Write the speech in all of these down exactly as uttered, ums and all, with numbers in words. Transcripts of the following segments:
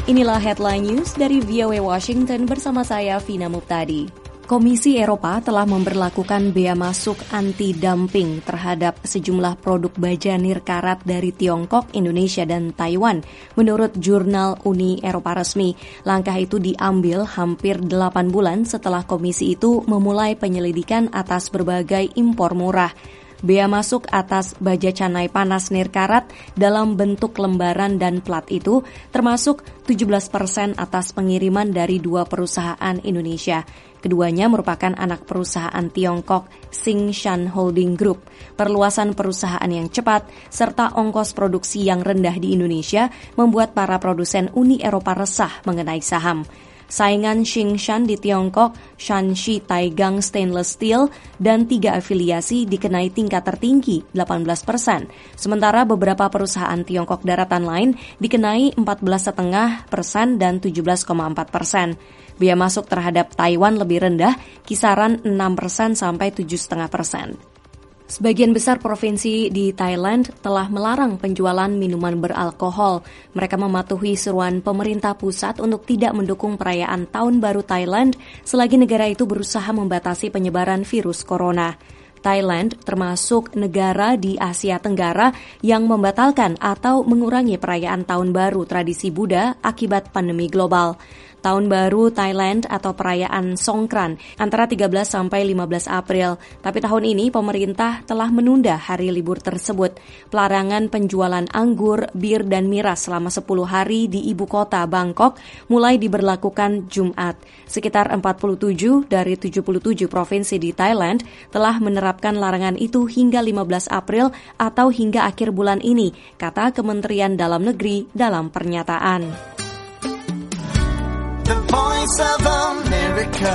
Inilah Headline News dari V O A Washington bersama saya, Vina Muptadi. Komisi Eropa telah memberlakukan bea masuk anti-dumping terhadap sejumlah produk baja nirkarat dari Tiongkok, Indonesia, dan Taiwan. Menurut jurnal Uni Eropa resmi, langkah itu diambil hampir delapan bulan setelah komisi itu memulai penyelidikan atas berbagai impor murah. Bea masuk atas baja canai panas nirkarat dalam bentuk lembaran dan plat itu termasuk tujuh belas persen atas pengiriman dari dua perusahaan Indonesia. Keduanya merupakan anak perusahaan Tiongkok, Tsingshan Holding Group. Perluasan perusahaan yang cepat serta ongkos produksi yang rendah di Indonesia membuat para produsen Uni Eropa resah mengenai saham. Saingan Tsingshan di Tiongkok, Shanxi Taigang Stainless Steel, dan tiga afiliasi dikenai tingkat tertinggi delapan belas persen. Sementara beberapa perusahaan Tiongkok daratan lain dikenai empat belas koma lima persen dan tujuh belas koma empat persen. Bea masuk terhadap Taiwan lebih rendah, kisaran enam persen sampai tujuh koma lima persen. Sebagian besar provinsi di Thailand telah melarang penjualan minuman beralkohol. Mereka mematuhi seruan pemerintah pusat untuk tidak mendukung perayaan Tahun Baru Thailand selagi negara itu berusaha membatasi penyebaran virus corona. Thailand termasuk negara di Asia Tenggara yang membatalkan atau mengurangi perayaan Tahun Baru tradisi Buddha akibat pandemi global. Tahun Baru Thailand atau perayaan Songkran antara tiga belas sampai lima belas April. Tapi tahun ini pemerintah telah menunda hari libur tersebut. Pelarangan penjualan anggur, bir, dan miras selama sepuluh hari di ibu kota Bangkok mulai diberlakukan Jumat. Sekitar empat puluh tujuh dari tujuh puluh tujuh provinsi di Thailand telah menerapkan larangan itu hingga lima belas April atau hingga akhir bulan ini, kata Kementerian Dalam Negeri dalam pernyataan. The Voice of America.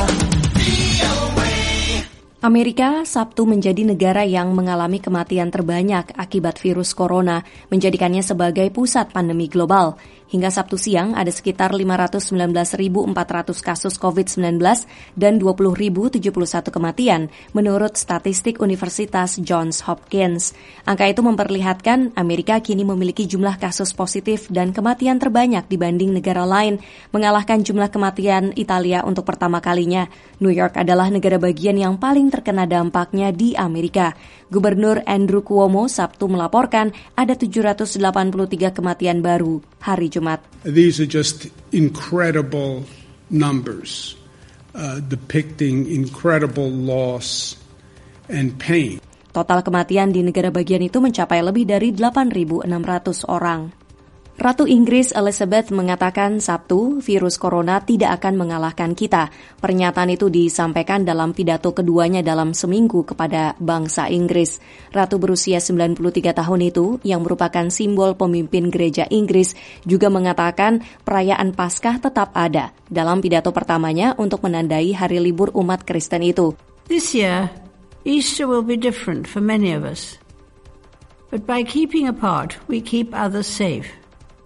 Amerika Sabtu menjadi negara yang mengalami kematian terbanyak akibat virus corona, menjadikannya sebagai pusat pandemi global. Hingga Sabtu siang ada sekitar lima ratus sembilan belas ribu empat ratus kasus covid sembilan belas dan dua puluh ribu tujuh puluh satu kematian, menurut statistik Universitas Johns Hopkins. Angka itu memperlihatkan Amerika kini memiliki jumlah kasus positif dan kematian terbanyak dibanding negara lain, mengalahkan jumlah kematian Italia untuk pertama kalinya. New York adalah negara bagian yang paling terkena dampaknya di Amerika. Gubernur Andrew Cuomo Sabtu melaporkan ada tujuh ratus delapan puluh tiga kematian baru hari Jumat. These are just incredible numbers, uh, depicting incredible loss and pain. Total kematian di negara bagian itu mencapai lebih dari delapan ribu enam ratus orang. Ratu Inggris Elizabeth mengatakan Sabtu virus corona tidak akan mengalahkan kita. Pernyataan itu disampaikan dalam pidato keduanya dalam seminggu kepada bangsa Inggris. Ratu berusia sembilan puluh tiga tahun itu, yang merupakan simbol pemimpin gereja Inggris, juga mengatakan perayaan Paskah tetap ada dalam pidato pertamanya untuk menandai hari libur umat Kristen itu. This year, Easter will be different for many of us. But by keeping apart, we keep others safe.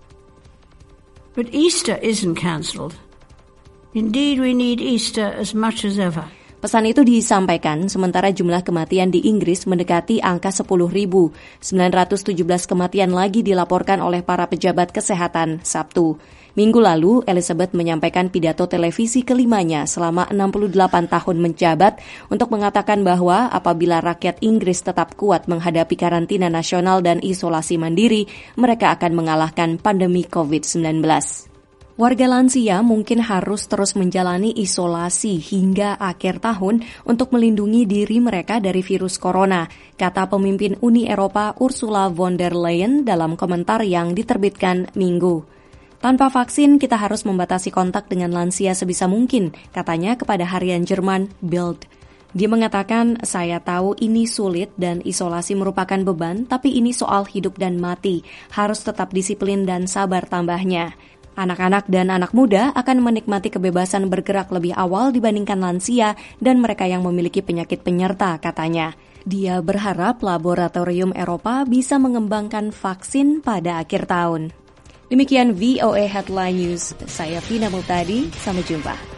But Easter isn't cancelled. Indeed, we need Easter as much as ever. Pesan itu disampaikan sementara jumlah kematian di Inggris mendekati angka sepuluh ribu. sembilan ratus tujuh belas kematian lagi dilaporkan oleh para pejabat kesehatan Sabtu. Minggu lalu, Elizabeth menyampaikan pidato televisi kelimanya selama enam puluh delapan tahun menjabat untuk mengatakan bahwa apabila rakyat Inggris tetap kuat menghadapi karantina nasional dan isolasi mandiri, mereka akan mengalahkan pandemi covid sembilan belas. Warga lansia mungkin harus terus menjalani isolasi hingga akhir tahun untuk melindungi diri mereka dari virus corona, kata pemimpin Uni Eropa Ursula von der Leyen dalam komentar yang diterbitkan Minggu. Tanpa vaksin, kita harus membatasi kontak dengan lansia sebisa mungkin, katanya kepada harian Jerman Bild. Dia mengatakan, saya tahu ini sulit dan isolasi merupakan beban, tapi ini soal hidup dan mati. Harus tetap disiplin dan sabar, tambahnya. Anak-anak dan anak muda akan menikmati kebebasan bergerak lebih awal dibandingkan lansia dan mereka yang memiliki penyakit penyerta, katanya. Dia berharap laboratorium Eropa bisa mengembangkan vaksin pada akhir tahun. Demikian V O A Headline News. Saya Vina Muptadi. Sampai jumpa.